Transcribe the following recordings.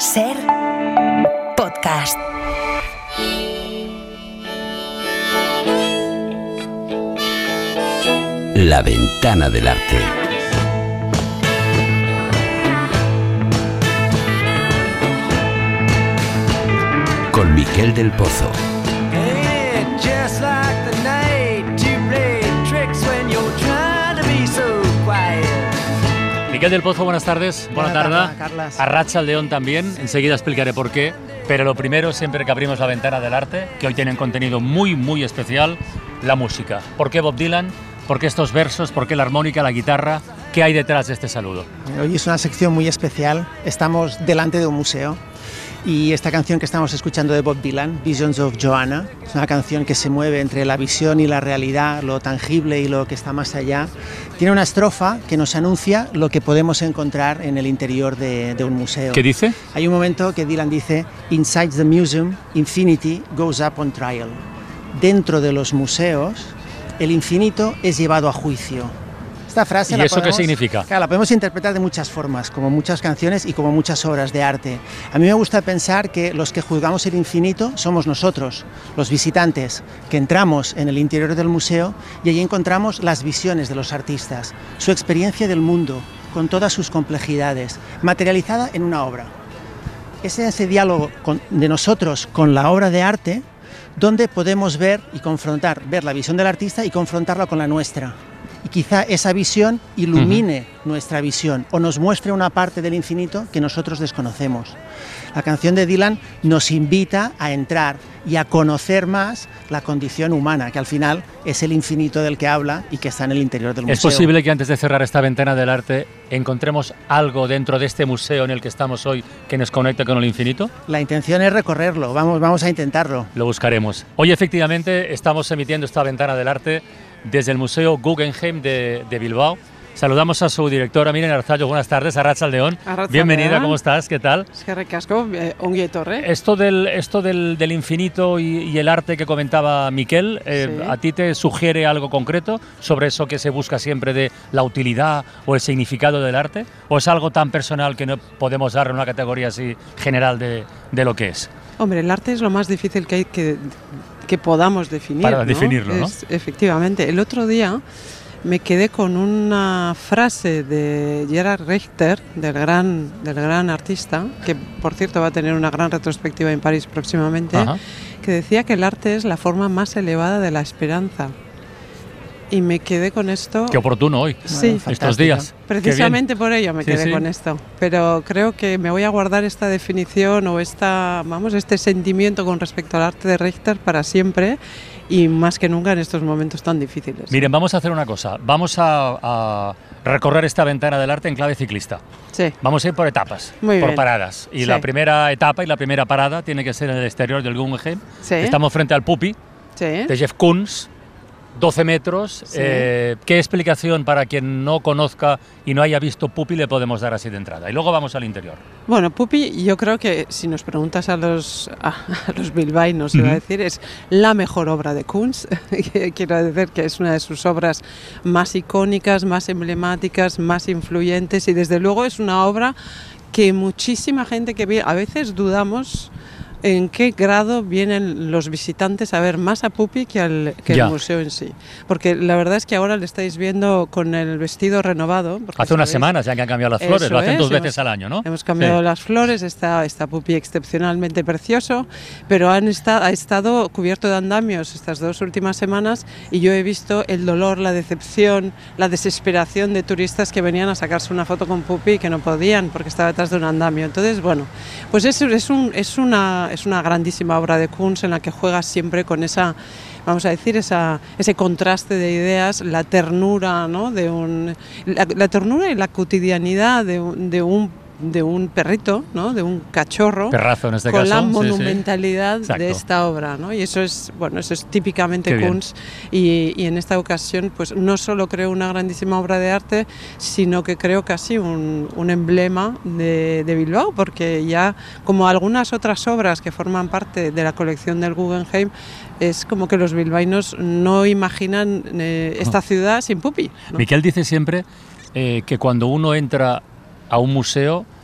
SER Podcast. La ventana del arte. Con Miquel del Pozo. Miquel del Pozo, buenas tardes. Buenas tardes. Arratsaldeon también, enseguida explicaré por qué. Pero lo primero, siempre que abrimos la ventana del arte, que hoy tienen contenido muy especial, la música. ¿Por qué Bob Dylan? ¿Por qué estos versos? ¿Por qué la armónica, la guitarra? ¿Qué hay detrás de este saludo? Hoy es una sección muy especial. Estamos delante de un museo y esta canción que estamos escuchando de Bob Dylan, Visions of Joanna, es una canción que se mueve entre la visión y la realidad, lo tangible y lo que está más allá. Tiene una estrofa que nos anuncia lo que podemos encontrar en el interior de un museo. ¿Qué dice? Hay un momento que Dylan dice: "Inside the museum, infinity goes up on trial". Dentro de los museos, el infinito es llevado a juicio. Esta frase ¿Y eso qué significa? Claro, la podemos interpretar de muchas formas, como muchas canciones y como muchas obras de arte. A mí me gusta pensar que los que juzgamos el infinito somos nosotros, los visitantes, que entramos en el interior del museo y allí encontramos las visiones de los artistas, su experiencia del mundo, con todas sus complejidades, materializada en una obra. Es ese diálogo de nosotros con la obra de arte donde podemos ver y confrontar, ver la visión del artista y confrontarla con la nuestra. Y quizá esa visión ilumine nuestra visión o nos muestre una parte del infinito que nosotros desconocemos. La canción de Dylan nos invita a entrar y a conocer más la condición humana, que al final es el infinito del que habla y que está en el interior del museo. ¿Es posible que antes de cerrar esta ventana del arte encontremos algo dentro de este museo en el que estamos hoy que nos conecte con el infinito? La intención es recorrerlo, vamos a intentarlo. Lo buscaremos. Hoy efectivamente estamos emitiendo esta ventana del arte desde el Museo Guggenheim de Bilbao. Saludamos a su directora, Miren Arzallo. Buenas tardes, Arratsaldeon. Bienvenida, ¿cómo estás? ¿Qué tal? Eskerrik asko, ongi etorri. Esto del infinito y el arte que comentaba Miquel, Sí. ¿a ti te sugiere algo concreto sobre eso que se busca siempre de la utilidad o el significado del arte? ¿O es algo tan personal que no podemos darle una categoría así general de lo que es? Hombre, el arte es lo más difícil que hay que podamos definir. Para ¿no? definirlo, ¿no? Efectivamente. El otro día me quedé con una frase de Gerhard Richter, del gran artista, que por cierto va a tener una gran retrospectiva en París próximamente, Ajá. que decía que el arte es la forma más elevada de la esperanza. Y me quedé con esto. Qué oportuno hoy, Sí, estos días. precisamente por ello me quedé Sí. con esto. Pero creo que me voy a guardar esta definición o este sentimiento con respecto al arte de Richter para siempre y más que nunca en estos momentos tan difíciles. Miren, vamos a hacer una cosa. Vamos a recorrer esta ventana del arte en clave ciclista. Sí. Vamos a ir por etapas, Muy por bien. paradas. Y Sí. la primera etapa y la primera parada tiene que ser en el exterior del Guggenheim. Sí. Estamos frente al Pupi Sí. de Jeff Koons, 12 metros. Sí. ¿Qué explicación para quien no conozca y no haya visto Pupi le podemos dar así de entrada? Y luego vamos al interior. Bueno, Pupi, yo creo que si nos preguntas a los bilbaínos, iba a decir, es la mejor obra de Koons. Quiero decir que es una de sus obras más icónicas, más emblemáticas, más influyentes y desde luego es una obra que muchísima gente que a veces dudamos en qué grado vienen los visitantes a ver más a Pupi que el museo en sí. Porque la verdad es que ahora le estáis viendo con el vestido renovado. Hace unas semanas ya que han cambiado las flores, lo hacen 2 veces al año, ¿no? Hemos cambiado Sí. las flores, está Pupi excepcionalmente precioso, pero ha estado cubierto de andamios estas 2 últimas semanas y yo he visto el dolor, la decepción, la desesperación de turistas que venían a sacarse una foto con Pupi y que no podían porque estaba detrás de un andamio. Entonces, bueno, pues es una grandísima obra de Koons en la que juega siempre con esa, vamos a decir, ese contraste de ideas, la ternura, ¿no? La ternura y la cotidianidad de un perrito, ¿no? De un cachorro, Perrazo en este con caso. la Sí, sí. monumentalidad Exacto. de esta obra, ¿no? Y eso es típicamente Qué bien. Koons y en esta ocasión pues no solo creo una grandísima obra de arte, sino que creo casi un emblema de Bilbao, porque ya como algunas otras obras que forman parte de la colección del Guggenheim, es como que los bilbaínos no imaginan esta ciudad sin Pupi, ¿no? Miquel dice siempre que cuando uno entra a un museo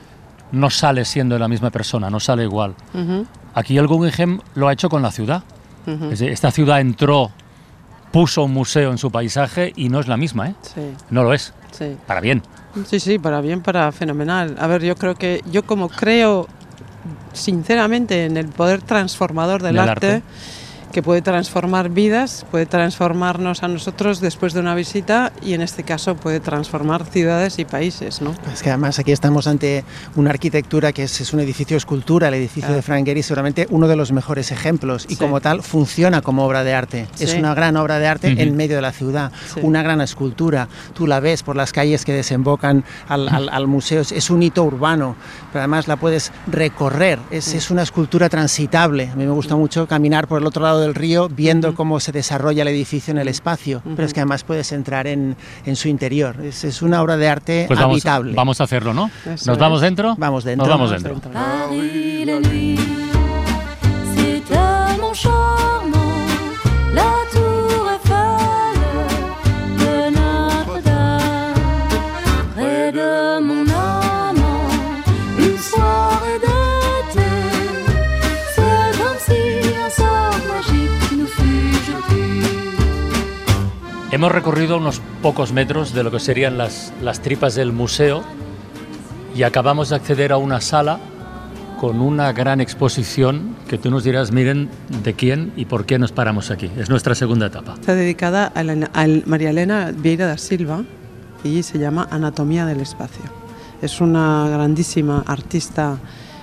no sale siendo la misma persona, no sale igual. Aquí el Guggenheim lo ha hecho con la ciudad. Es decir, esta ciudad entró, puso un museo en su paisaje y no es la misma, ¿eh? Sí. No lo es. Sí. Para bien. Sí, para bien, para fenomenal. A ver, yo creo sinceramente en el poder transformador del arte, que puede transformar vidas, puede transformarnos a nosotros después de una visita y en este caso puede transformar ciudades y países, ¿no? Es que además aquí estamos ante una arquitectura que es un edificio escultura, el edificio de Frank Gehry, seguramente uno de los mejores ejemplos y como tal funciona como obra de arte. Sí. Es una gran obra de arte en medio de la ciudad, una gran escultura. Tú la ves por las calles que desembocan al museo, es un hito urbano, pero además la puedes recorrer, es una escultura transitable. A mí me gusta mucho caminar por el otro lado del río viendo cómo se desarrolla el edificio en el espacio, pero es que además puedes entrar en su interior. Es una obra de arte pues habitable. Vamos a hacerlo, ¿no? ¿Nos vamos dentro? Vamos dentro. Nos vamos dentro. Paris, la nuit, c'est tellement charmant, la tour Eiffel de Notre-Dame, près de mon amant, une soirée d'été, c'est comme si un sort magique nous fut jeté. Hemos recorrido unos pocos metros de lo que serían las tripas del museo y acabamos de acceder a una sala con una gran exposición que tú nos dirás, miren, de quién y por qué nos paramos aquí. Es nuestra segunda etapa. Está dedicada a María Elena Vieira da Silva y se llama Anatomía del espacio. Es una grandísima artista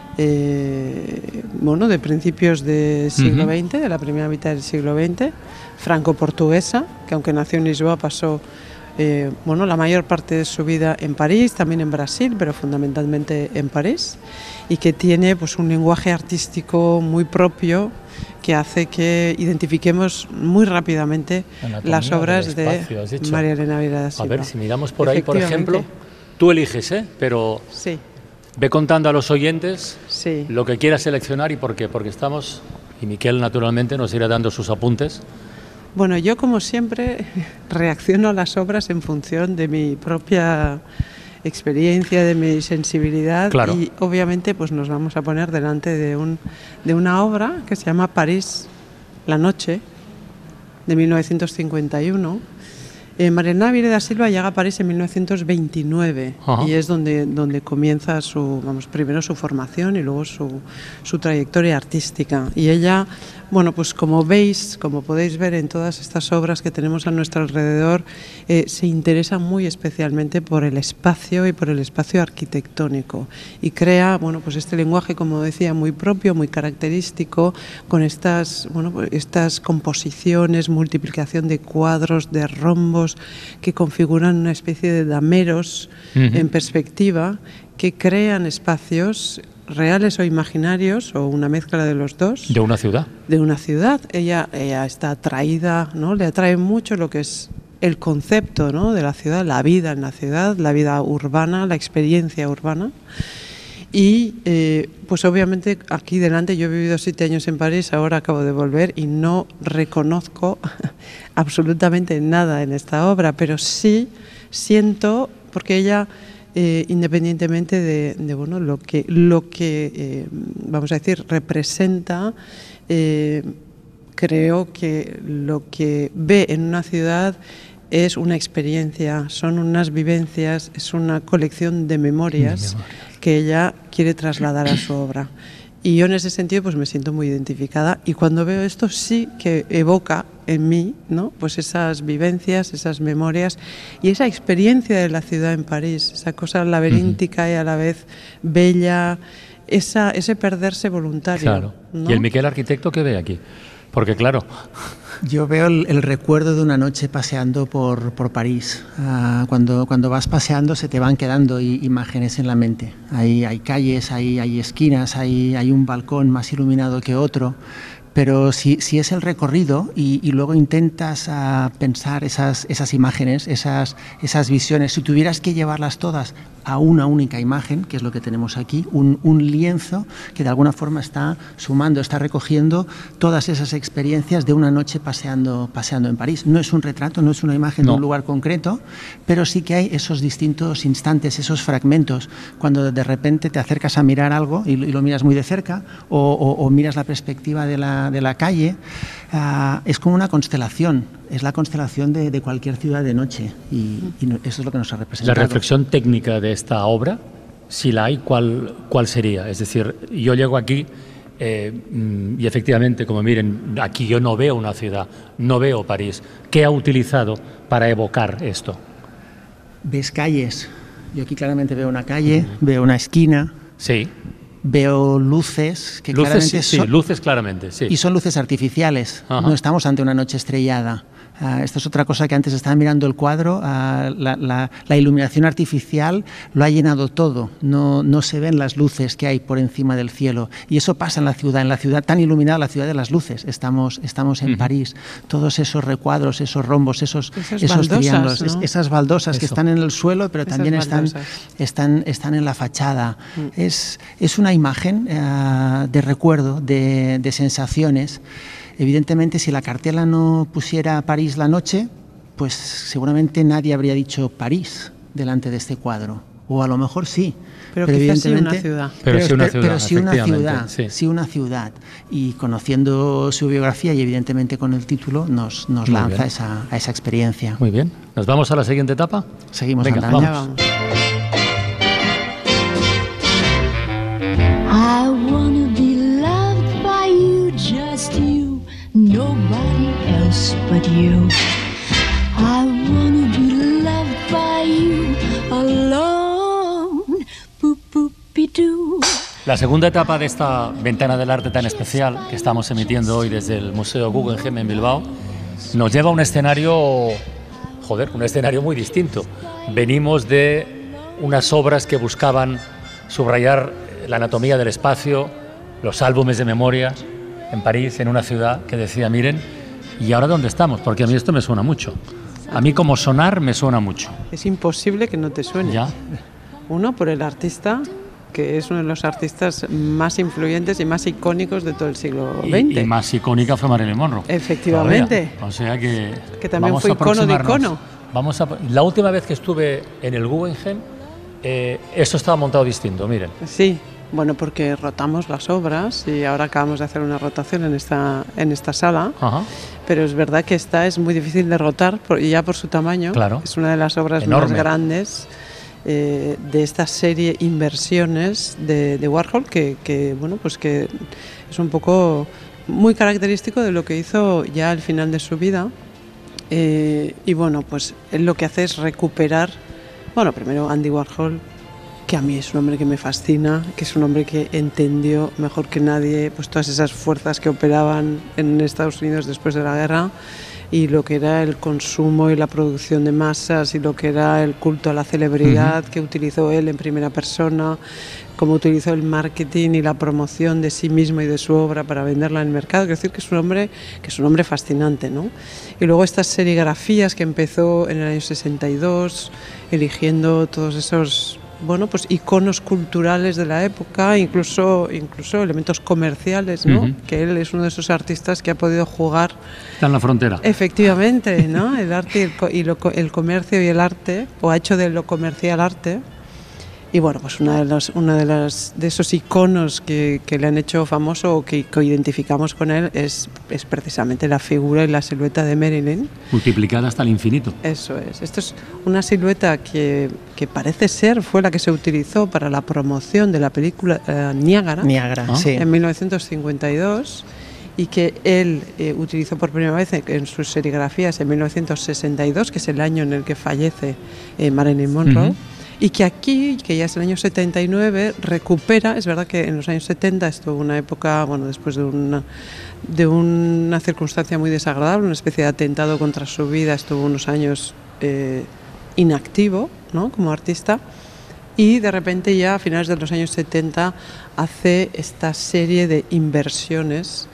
de principios del siglo XX, de la primera mitad del siglo XX, franco-portuguesa, que aunque nació en Lisboa pasó la mayor parte de su vida en París, también en Brasil, pero fundamentalmente en París, y que tiene pues un lenguaje artístico muy propio que hace que identifiquemos muy rápidamente las obras de María Elena Vieira da Silva. A ver, si miramos por ahí, por ejemplo, tú eliges, pero sí. Ve contando a los oyentes lo que quieras seleccionar y por qué, porque estamos, y Miquel naturalmente nos irá dando sus apuntes. Bueno, yo como siempre reacciono a las obras en función de mi propia experiencia, de mi sensibilidad, claro. Y obviamente pues nos vamos a poner delante de una obra que se llama París, la noche, de 1951. María Elena Vieira da Silva llega a París en 1929 y es donde comienza primero su formación y luego su trayectoria artística. Y ella, pues como podéis ver en todas estas obras que tenemos a nuestro alrededor, se interesa muy especialmente por el espacio y por el espacio arquitectónico y crea, este lenguaje, como decía, muy propio, muy característico, con estas composiciones, multiplicación de cuadros, de rombos, que configuran una especie de dameros en perspectiva, que crean espacios reales o imaginarios, o una mezcla de los dos. ¿De una ciudad? De una ciudad. Ella está atraída, ¿no? Le atrae mucho lo que es el concepto, ¿no? De la ciudad, la vida en la ciudad, la vida urbana, la experiencia urbana. Y pues obviamente aquí delante, yo he vivido 7 años en París, ahora acabo de volver y no reconozco absolutamente nada en esta obra, pero sí siento, porque ella independientemente de lo que vamos a decir representa, creo que lo que ve en una ciudad es una experiencia, son unas vivencias, es una colección de memorias que ella quiere trasladar a su obra. Y yo en ese sentido pues me siento muy identificada, y cuando veo esto sí que evoca en mí, ¿no? Pues esas vivencias, esas memorias y esa experiencia de la ciudad en París, esa cosa laberíntica y a la vez bella, ese perderse voluntario. Claro. ¿No? ¿Y el Miquel arquitecto qué ve aquí? Porque claro... Yo veo el recuerdo de una noche paseando por París. Cuando vas paseando se te van quedando imágenes en la mente. Hay calles, hay esquinas, hay un balcón más iluminado que otro, pero si es el recorrido y luego intentas pensar esas imágenes, esas visiones, si tuvieras que llevarlas todas a una única imagen, que es lo que tenemos aquí, un lienzo que de alguna forma está sumando, está recogiendo todas esas experiencias de una noche paseando en París. No es un retrato, no es una imagen de un lugar concreto, pero sí que hay esos distintos instantes, esos fragmentos, cuando de repente te acercas a mirar algo y lo miras muy de cerca o miras la perspectiva de la calle. Es como una constelación, es la constelación de cualquier ciudad de noche y eso es lo que nos ha representado. La reflexión técnica de esta obra, si la hay, ¿cuál sería? Es decir, yo llego aquí y efectivamente, como miren, aquí yo no veo una ciudad, no veo París. ¿Qué ha utilizado para evocar esto? Ves calles, yo aquí claramente veo una calle, veo una esquina. Sí. Veo luces que claramente son, luces claramente, sí. Y son luces artificiales. Ajá. No estamos ante una noche estrellada. Esto es otra cosa que antes estaba mirando el cuadro. La iluminación artificial lo ha llenado todo. No se ven las luces que hay por encima del cielo. Y eso pasa en la ciudad tan iluminada, la ciudad de las luces. Estamos en París. Todos esos recuadros, esos rombos, esos triángulos, ¿no? Esas baldosas que están en el suelo, pero también están en la fachada. Es una imagen de recuerdo, de sensaciones. Evidentemente, si la cartela no pusiera París la noche, pues seguramente nadie habría dicho París delante de este cuadro. O a lo mejor sí. Pero evidentemente sí una ciudad. Pero sí una ciudad. Y conociendo su biografía y evidentemente con el título, nos lanza a esa experiencia. Muy bien. ¿Nos vamos a la siguiente etapa? Seguimos andando. Vamos. I wanna be loved by you, just you, nobody else but you. I wanna be loved by you alone. Boop, boop-be-doo. La segunda etapa de esta ventana del arte tan especial que estamos emitiendo hoy desde el Museo Guggenheim en Bilbao nos lleva a un escenario, un escenario muy distinto. Venimos de unas obras que buscaban subrayar la anatomía del espacio, los álbumes de memoria en París, en una ciudad que decía, miren, ¿y ahora dónde estamos? Porque a mí esto me suena mucho. A mí como sonar me suena mucho. Es imposible que no te suene. ¿Ya? Uno, por el artista, que es uno de los artistas más influyentes y más icónicos de todo el siglo XX. Y más icónica fue Marilyn Monroe. Efectivamente. Todavía. O sea que también fue icono de icono. La última vez que estuve en el Guggenheim, esto estaba montado distinto, miren. Sí. Bueno, porque rotamos las obras y ahora acabamos de hacer una rotación en esta sala. Ajá. Pero es verdad que esta es muy difícil de rotar ya por su tamaño. Claro. Es una de las obras más grandes de esta serie Inversiones de Warhol, que es un poco muy característico de lo que hizo ya al final de su vida. Y bueno, pues él lo que hace es recuperar, primero Andy Warhol, que a mí es un hombre que me fascina, que es un hombre que entendió mejor que nadie pues todas esas fuerzas que operaban en Estados Unidos después de la guerra y lo que era el consumo y la producción de masas y lo que era el culto a la celebridad que utilizó él en primera persona, cómo utilizó el marketing y la promoción de sí mismo y de su obra para venderla en el mercado. Quiero decir que es un hombre fascinante, ¿no? Y luego estas serigrafías que empezó en el año 62, eligiendo todos esos iconos culturales de la época, incluso elementos comerciales, ¿no? Que él es uno de esos artistas que ha podido jugar. Está en la frontera. Efectivamente, ¿no? El arte el comercio y el arte, o ha hecho de lo comercial arte. Y bueno, pues uno de esos iconos que le han hecho famoso o que identificamos con él es precisamente la figura y la silueta de Marilyn. Multiplicada hasta el infinito. Eso es. Esto es una silueta que parece ser fue la que se utilizó para la promoción de la película Niágara, sí. En 1952. Y que él utilizó por primera vez en sus serigrafías en 1962, que es el año en el que fallece Marilyn Monroe. Y que aquí, que ya es el año 79, recupera. Es verdad que en los años 70 estuvo una época, después de una circunstancia muy desagradable, una especie de atentado contra su vida, estuvo unos años inactivo, ¿no? Como artista. Y de repente ya a finales de los años 70 hace esta serie de inversiones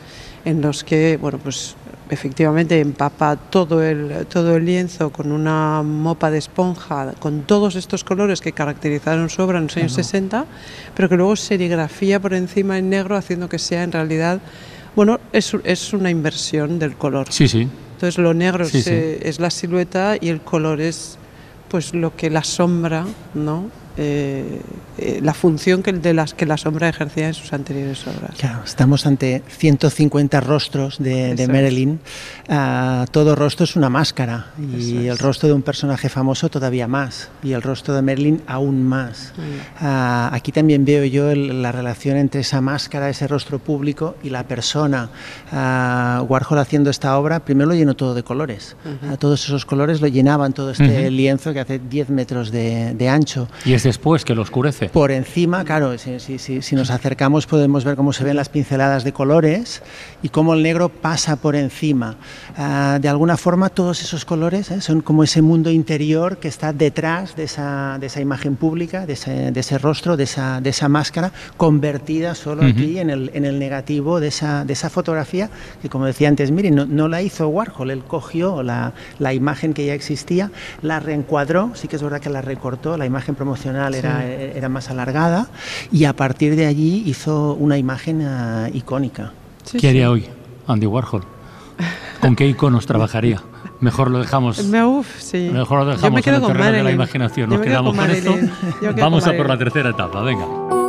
en los que, bueno, pues efectivamente empapa todo el lienzo con una mopa de esponja, con todos estos colores que caracterizaron su obra en los años 60, pero que luego serigrafía por encima en negro, haciendo que sea en realidad, bueno, es una inversión del color. Sí, sí. Entonces lo negro es la silueta y el color es pues lo que la sombra, ¿no? La función que la sombra ejercía en sus anteriores obras. Claro, estamos ante 150 rostros de Marilyn. Todo rostro es una máscara, y el rostro de un personaje famoso todavía más, y el rostro de Marilyn aún más. Aquí también veo yo la relación entre esa máscara, ese rostro público, y la persona. Warhol, haciendo esta obra, primero lo llenó todo de colores. Todos esos colores lo llenaban todo este lienzo que hace 10 metros de ancho. Y es después que lo oscurece. Por encima, claro, si nos acercamos podemos ver cómo se ven las pinceladas de colores y cómo el negro pasa por encima. De alguna forma todos esos colores son como ese mundo interior que está detrás de esa imagen pública, de ese rostro, de esa máscara, convertida solo aquí en el negativo de esa fotografía que, como decía antes Miri, no la hizo Warhol. Él cogió la imagen que ya existía, la reencuadró, sí que es verdad que la recortó, la imagen promocional era más alargada, y a partir de allí hizo una imagen icónica. ¿Qué haría hoy Andy Warhol? ¿Con qué iconos trabajaría? Mejor lo dejamos. Mejor lo dejamos en el terreno de la imaginación. Nos quedamos con esto. Vamos a por la tercera etapa, venga.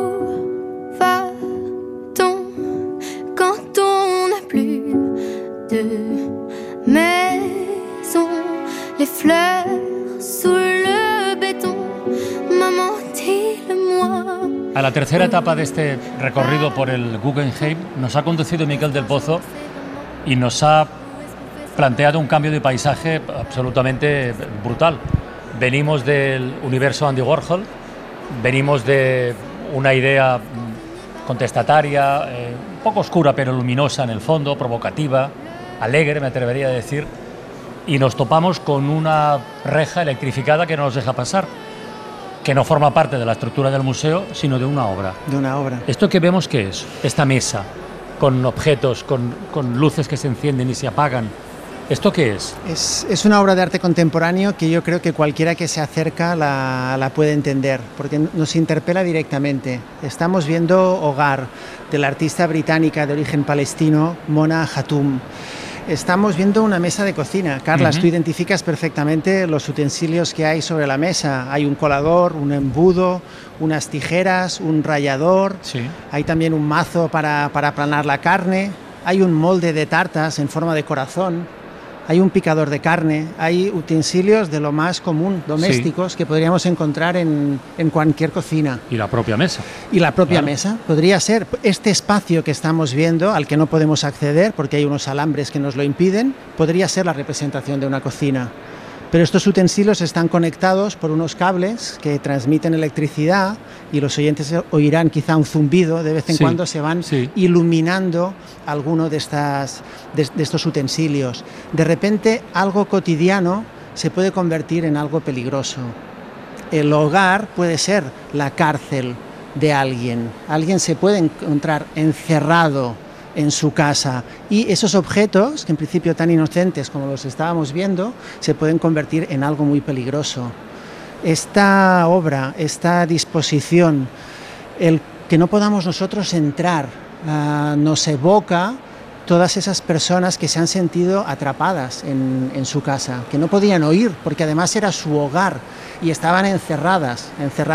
Les fleurs sous le béton, maman, dis-le-moi. A la tercera etapa de este recorrido por el Guggenheim nos ha conducido Miquel del Pozo y nos ha planteado un cambio de paisaje absolutamente brutal. Venimos del universo Andy Warhol, venimos de una idea contestataria, un poco oscura pero luminosa en el fondo, provocativa, alegre, me atrevería a decir, y nos topamos con una reja electrificada que no nos deja pasar, que no forma parte de la estructura del museo, sino de una obra. De una obra. ¿Esto que vemos qué es? Esta mesa, con objetos, con luces que se encienden y se apagan. ¿Esto qué es? Es una obra de arte contemporáneo que yo creo que cualquiera que se acerca la puede entender, porque nos interpela directamente. Estamos viendo Hogar, de la artista británica de origen palestino, Mona Hatoum. Estamos viendo una mesa de cocina. Carlas, tú identificas perfectamente los utensilios que hay sobre la mesa. Hay un colador, un embudo, unas tijeras, un rallador. Sí. Hay también un mazo para aplanar la carne. Hay un molde de tartas en forma de corazón. Hay un picador de carne. Hay utensilios de lo más común, domésticos, que podríamos encontrar en cualquier cocina. Y la propia mesa. Y la propia mesa. Podría ser este espacio que estamos viendo, al que no podemos acceder porque hay unos alambres que nos lo impiden, podría ser la representación de una cocina. Pero estos utensilios están conectados por unos cables que transmiten electricidad, y los oyentes oirán quizá un zumbido, de vez en cuando se van iluminando alguno de estos utensilios. De repente algo cotidiano se puede convertir en algo peligroso. El hogar puede ser la cárcel de alguien. Alguien se puede encontrar encerrado en su casa, y esos objetos, que en principio tan inocentes como los estábamos viendo, se pueden convertir en algo muy peligroso. Esta obra, esta disposición, el que no podamos nosotros entrar, nos evoca todas esas personas que se han sentido atrapadas en su casa, que no podían oír porque además era su hogar y estaban encerradas,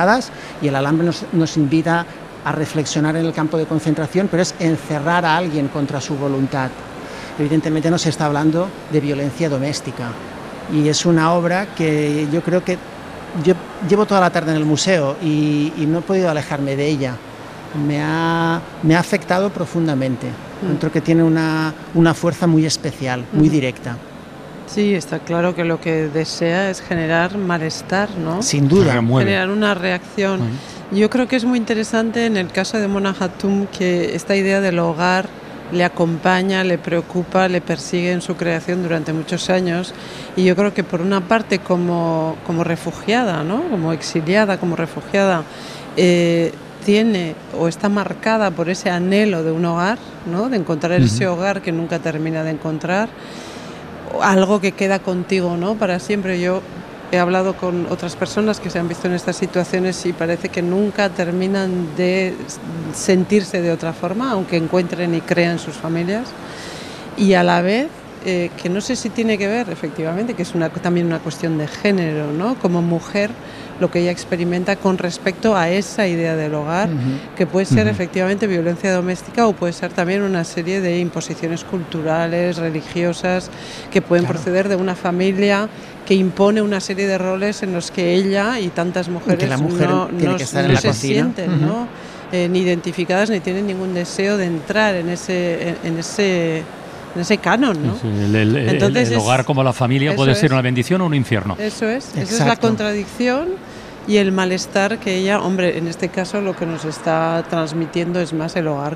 y el alambre nos invita a reflexionar en el campo de concentración, pero es encerrar a alguien contra su voluntad. Evidentemente no se está hablando de violencia doméstica, y es una obra que yo creo que yo llevo toda la tarde en el museo y no he podido alejarme de ella. Me ha afectado profundamente. Encuentro que tiene una fuerza muy especial, muy directa. Sí, está claro que lo que desea es generar malestar, ¿no? Sin duda. Generar una reacción. Yo creo que es muy interesante en el caso de Mona Hatoum que esta idea del hogar le acompaña, le preocupa, le persigue en su creación durante muchos años, y yo creo que por una parte como refugiada, ¿no? Como exiliada, como refugiada, tiene o está marcada por ese anhelo de un hogar, ¿no? De encontrar ese hogar que nunca termina de encontrar, algo que queda contigo, ¿no? Para siempre. Yo he hablado con otras personas que se han visto en estas situaciones y parece que nunca terminan de sentirse de otra forma, aunque encuentren y crean sus familias. Y a la vez, que no sé si tiene que ver, efectivamente, que es también una cuestión de género, ¿no? Como mujer, lo que ella experimenta con respecto a esa idea del hogar, que puede ser efectivamente violencia doméstica o puede ser también una serie de imposiciones culturales, religiosas, que pueden proceder de una familia que impone una serie de roles en los que ella y tantas mujeres no se sienten, ¿no? Ni identificadas ni tienen ningún deseo de entrar en ese canon, ¿no? Sí, el hogar como la familia puede ser una bendición o un infierno. Eso es, esa es la contradicción y el malestar que ella, hombre, en este caso lo que nos está transmitiendo es más el hogar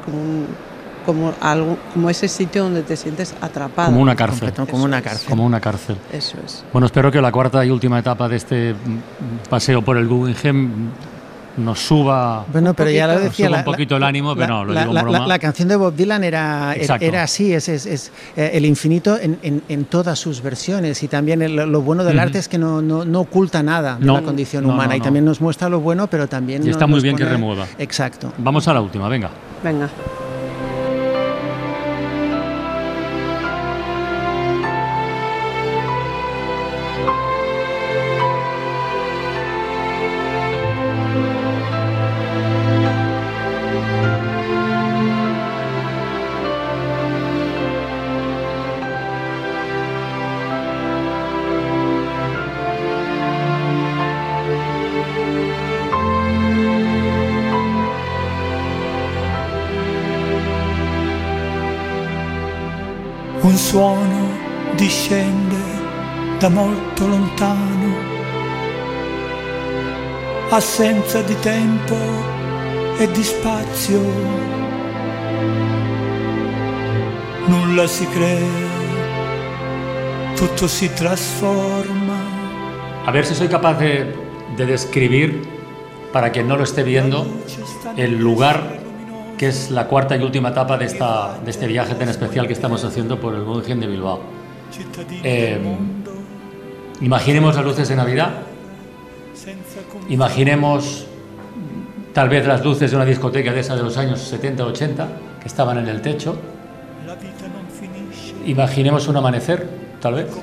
como ese sitio donde te sientes atrapada. Como una cárcel. Como una cárcel. Como una cárcel. Eso es. Bueno, espero que la cuarta y última etapa de este paseo por el Guggenheim nos suba, bueno, pero ya lo decía, un poquito el ánimo, pero no, lo digo en broma. La canción de Bob Dylan era así, es el infinito en todas sus versiones, y también lo bueno del arte es que no oculta nada de la condición humana, y también nos muestra lo bueno, pero también y está muy bien que remueva. Exacto. Vamos a la última, venga. Venga. Un suono discende da molto lontano, assenza di tempo e di spazio, nulla si crea, tutto si trasforma. A ver si soy capaz de describir, para quien no lo esté viendo, el lugar que es la cuarta y última etapa de este viaje tan especial que estamos haciendo por el Guggenheim de Bilbao. Imaginemos las luces de Navidad, imaginemos tal vez las luces de una discoteca de esa de los años 70-80 que estaban en el techo, imaginemos un amanecer, tal vez,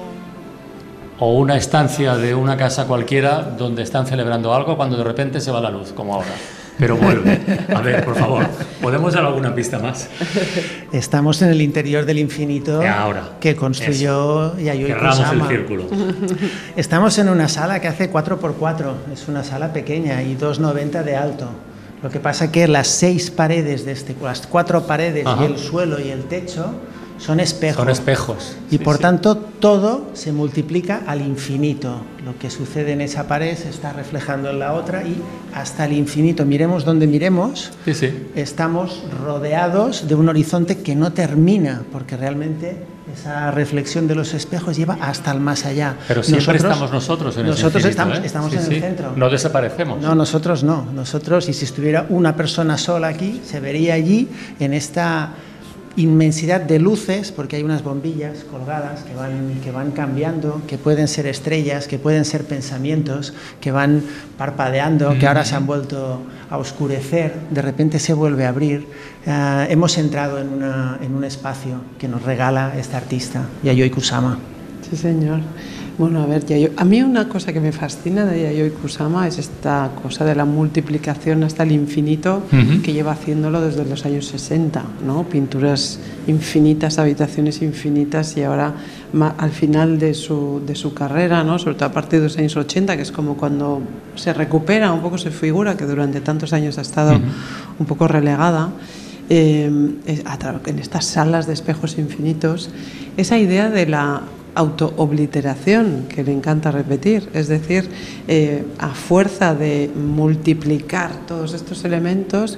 o una estancia de una casa cualquiera donde están celebrando algo cuando de repente se va la luz, como ahora. Pero vuelve. A ver, por favor, ¿podemos dar alguna pista más? Estamos en el interior del infinito que construyó Yayoi Kusama. Cerramos el círculo. Estamos en una sala que hace 4x4, es una sala pequeña y 2,90 de alto. Lo que pasa que las 6 paredes las 4 paredes y el suelo y el techo son espejos. Son espejos. Y por tanto todo se multiplica al infinito. Lo que sucede en esa pared se está reflejando en la otra y hasta el infinito. Miremos donde miremos, estamos rodeados de un horizonte que no termina, porque realmente esa reflexión de los espejos lleva hasta el más allá. Pero siempre estamos nosotros en ese infinito, estamos en el centro. No desaparecemos. No, nosotros no. Nosotros, y si estuviera una persona sola aquí, se vería allí en esta inmensidad de luces, porque hay unas bombillas colgadas que van cambiando, que pueden ser estrellas, que pueden ser pensamientos, que van parpadeando, que ahora se han vuelto a oscurecer, de repente se vuelve a abrir. Hemos entrado en un espacio que nos regala esta artista, Yayoi Kusama. Sí, señor. Bueno, a ver, a mí una cosa que me fascina de Yayoi Kusama es esta cosa de la multiplicación hasta el infinito, que lleva haciéndolo desde los años 60, ¿no? Pinturas infinitas, habitaciones infinitas, y ahora al final de su carrera, ¿no? Sobre todo a partir de los años 80, que es como cuando se recupera, un poco se figura que durante tantos años ha estado un poco relegada. En estas salas de espejos infinitos, esa idea de la autoobliteración que le encanta repetir, es decir, a fuerza de multiplicar todos estos elementos,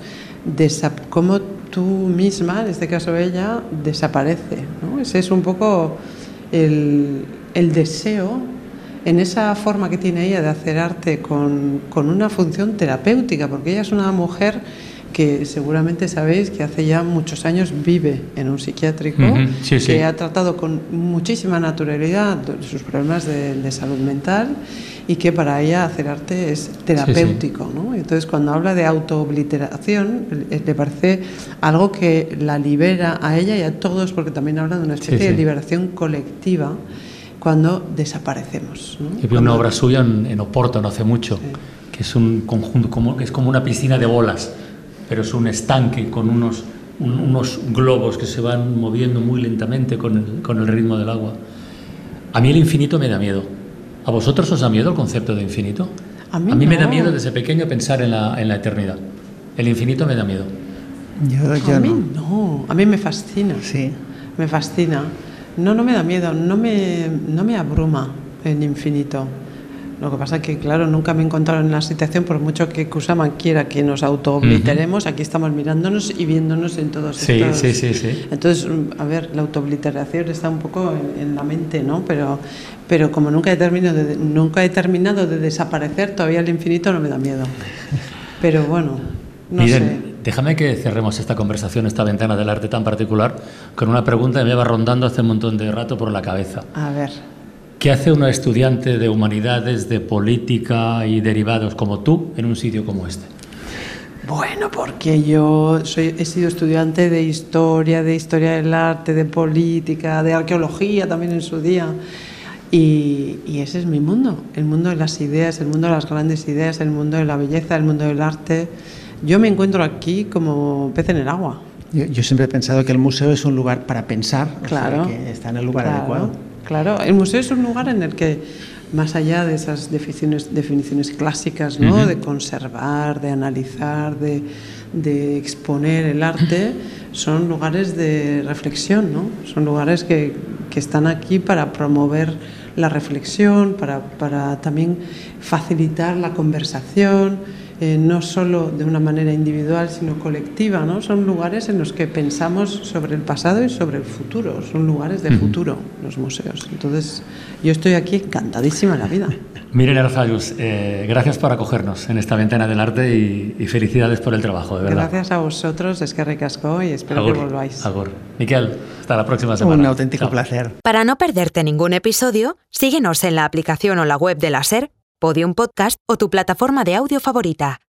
cómo tú misma, en este caso ella, desaparece, ¿no? Ese es un poco el deseo en esa forma que tiene ella de hacer arte con una función terapéutica, porque ella es una mujer que seguramente sabéis que hace ya muchos años vive en un psiquiátrico, que ha tratado con muchísima naturalidad sus problemas de salud mental y que para ella hacer arte es terapéutico, ¿no? Entonces, cuando habla de autoobliteración, le parece algo que la libera a ella y a todos, porque también habla de una especie de liberación colectiva cuando desaparecemos, ¿no? Yo vi una obra suya en Oporto no hace mucho, que es un conjunto, que es como una piscina de bolas, pero es un estanque con unos globos que se van moviendo muy lentamente con el ritmo del agua. A mí el infinito me da miedo. ¿A vosotros os da miedo el concepto de infinito? A mí me da miedo desde pequeño pensar en la eternidad. El infinito me da miedo. A mí no. A mí me fascina. Sí. Me fascina. No me da miedo, no me abruma el infinito. Lo que pasa es que, claro, nunca me he encontrado en la situación, por mucho que Kusama quiera que nos autoobliteremos, aquí estamos mirándonos y viéndonos en todos estos... Sí. Entonces, a ver, la autoobliteración está un poco en la mente, ¿no? Pero como nunca he terminado de desaparecer, todavía el infinito no me da miedo. Pero bueno, no sé. Déjame que cerremos esta conversación, esta ventana del arte tan particular, con una pregunta que me va rondando hace un montón de rato por la cabeza. A ver. ¿Qué hace una estudiante de humanidades, de política y derivados como tú en un sitio como este? Bueno, porque yo he sido estudiante de historia del arte, de política, de arqueología también en su día. Y ese es mi mundo, el mundo de las ideas, el mundo de las grandes ideas, el mundo de la belleza, el mundo del arte. Yo me encuentro aquí como pez en el agua. Yo siempre he pensado que el museo es un lugar para pensar, claro, o sea, que está en el lugar adecuado. Claro, el museo es un lugar en el que, más allá de esas definiciones clásicas, ¿no? De conservar, de analizar, de exponer el arte, son lugares de reflexión, ¿no? Son lugares que están aquí para promover la reflexión, para también facilitar la conversación, no solo de una manera individual, sino colectiva, ¿no? Son lugares en los que pensamos sobre el pasado y sobre el futuro, son lugares de futuro, los museos. Entonces, yo estoy aquí encantadísima de la vida. Miren Arzallus, gracias por acogernos en esta ventana del arte y felicidades por el trabajo, de verdad. Gracias a vosotros, eskerrik asko, y espero que volváis. Agur. Miquel, hasta la próxima semana. Un auténtico placer. Para no perderte ningún episodio, síguenos en la aplicación o la web de la SER, Podium Podcast o tu plataforma de audio favorita.